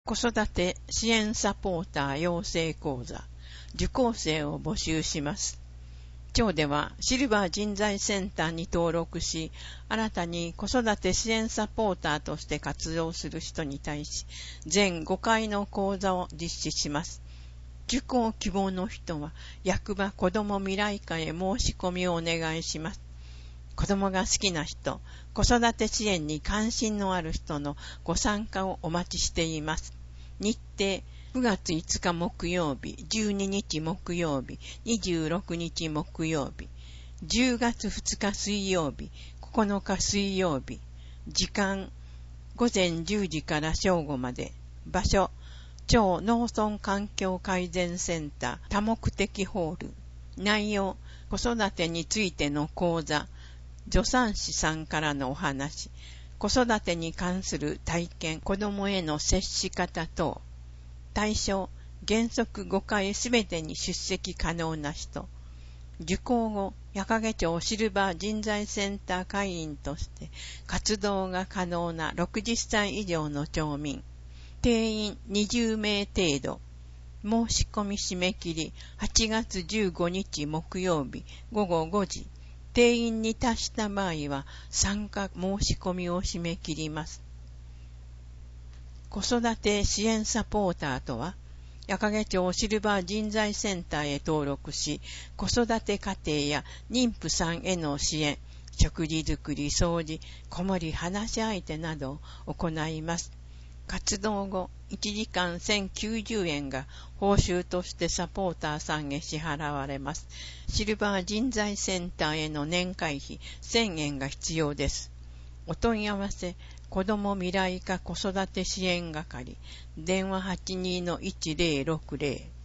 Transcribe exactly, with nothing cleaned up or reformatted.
子育て支援サポーター養成講座受講生を募集します。町ではシルバー人材センターに登録し、新たに子育て支援サポーターとして活動する人に対し、全ごかいの講座を実施します。受講希望の人は、役場子ども未来課へ申し込みをお願いします。子どもが好きな人、子育て支援に関心のある人のご参加をお待ちしています。日程、くがついつか木曜日、じゅうににち木曜日、にじゅうろくにち木曜日、じゅうがつふつか水曜日、ここのか水曜日、時間、ごぜんじゅうじから正午まで、場所、町農村環境改善センター多目的ホール、内容、子育てについての講座、助産師さんからのお話、子育てに関する体験、子どもへの接し方等、対象、原則ごかいすべてに出席可能な人、受講後、矢掛町シルバー人材センター会員として活動が可能なろくじゅっさい以上の町民、定員にじゅうめい程度、申し込み締め切りはちがつじゅうごにち木曜日ごごごじ、定員に達した場合は参加申し込みを締め切ります。子育て支援サポーターとは、矢掛町シルバー人材センターへ登録し、子育て家庭や妊婦さんへの支援、食事作り、掃除、子守り話し相手などを行います。活動後、いちじかんせんきゅうじゅうえんが報酬としてサポーターさんへ支払われます。シルバー人材センターへの年会費せんえんが必要です。お問い合わせ、子ども未来課子育て支援係、電話 はちにーのいちぜろろくぜろ